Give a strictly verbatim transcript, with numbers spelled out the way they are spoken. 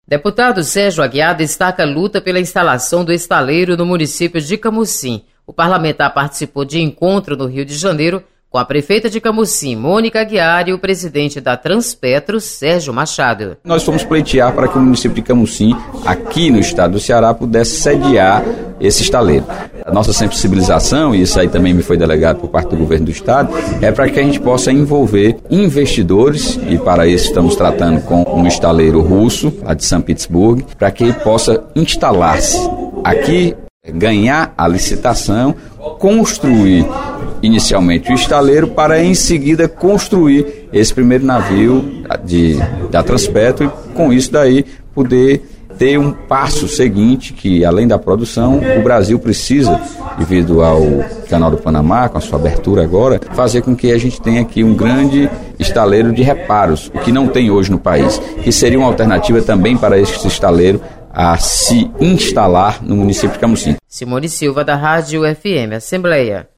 Deputado Sérgio Aguiar destaca a luta pela instalação do estaleiro no município de Camusim. O parlamentar participou de encontro no Rio de Janeiro com a prefeita de Camusim, Mônica Aguiar, e o presidente da Transpetro, Sérgio Machado. Nós fomos pleitear para que o município de Camusim, aqui no estado do Ceará, pudesse sediar esse estaleiro. A nossa sensibilização, e isso aí também me foi delegado por parte do governo do estado, é para que a gente possa envolver investidores, e para isso estamos tratando com um estaleiro russo, lá de São Petersburgo, para que ele possa instalar-se aqui, ganhar a licitação, construir inicialmente o estaleiro para em seguida construir esse primeiro navio de, da Transpetro e com isso daí poder ter um passo seguinte que, além da produção, o Brasil precisa, devido ao Canal do Panamá, com a sua abertura agora, fazer com que a gente tenha aqui um grande estaleiro de reparos, o que não tem hoje no país, que seria uma alternativa também para esse estaleiro a se instalar no município de Camusim. Simone Silva, da Rádio F M Assembleia.